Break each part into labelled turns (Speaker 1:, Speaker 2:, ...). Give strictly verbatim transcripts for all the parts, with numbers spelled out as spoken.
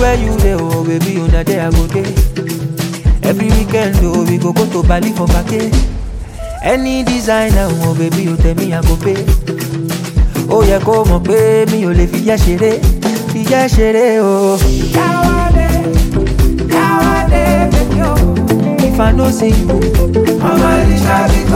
Speaker 1: Anywhere you dey, oh baby, you na there I go dey. Every weekend, oh we go go to Bali for vacay. Any designer, oh baby, you tell me I go pay. Oh yeah, come on, pay me, you le fi ya ṣeré, fi ya ṣeré, oh. Yawade, yawade, baby, oh. If I no see you, I'm a little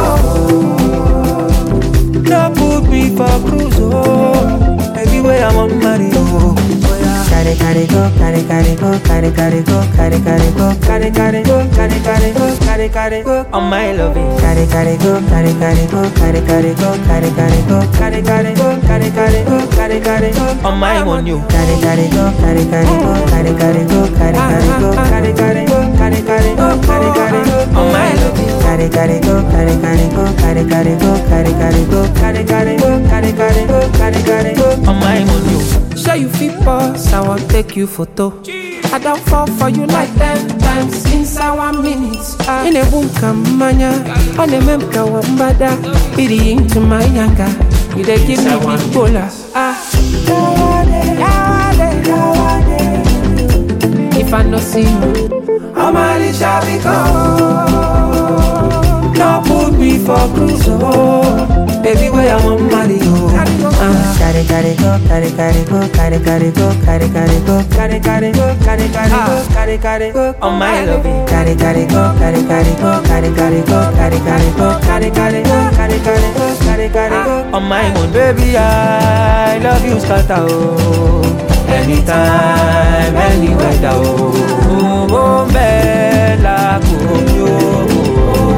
Speaker 1: go. No put me for cruise, oh. Everywhere I'm on Mario, oh yeah. Carry, carry, go, carry, carry, go, carry, carry, go, carry, carry, go, carry, carry, go, carry, carry, go, carry, carry, go. On my loving, carry, carry, go, carry, carry, go, carry, carry, go, carry, carry, go, carry, carry, go, carry, carry, go, carry, carry, go. On my on you, carry, carry, go, carry, carry, go, carry, carry, go, carry, carry, go, carry, carry, go, carry, carry, go, carry, carry, go. On my loving, carry, carry, go, carry, carry, go, carry, carry, go, carry, carry, go, carry, carry, go, carry, carry, go, carry, carry, go. On my on you.
Speaker 2: Sure you fit pause, I want take you photo. I don't fall for you like ten times inside one minute. Ah. In a bunka manya, on a memka wambada, be into my yanga. You they give me big bola. Ah, yawade, yawade. If I no see you, I'm a little because. No put me for cruise, oh. Baby, where I'm on Mario.
Speaker 1: Carry, carry, go, carry, carry, go, carry, carry, go, carry, carry, go, carry, carry, go, carry, carry, go, carry, carry, go. On my loving, carry, carry, go, carry, carry, go, carry, carry, go, carry, carry, go, carry, carry, go, carry, carry, go, carry, carry, go. On my own, baby, I love you, scatter, oh. Anytime, any weather, oh. Oh, bella, oh,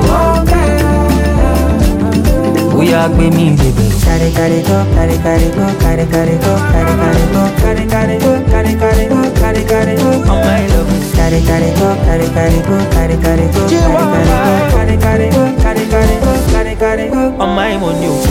Speaker 1: we are going me, baby. Carry, carry, go, carry, carry, go, carry, carry, go, carry, carry, go, carry, carry, go, carry, carry, go, carry, carry, go. On my love, carry, carry, go, carry, carry, go, carry, carry, go, carry, carry, go, carry, carry, go, carry, carry, go, carry, carry, go. On my on you.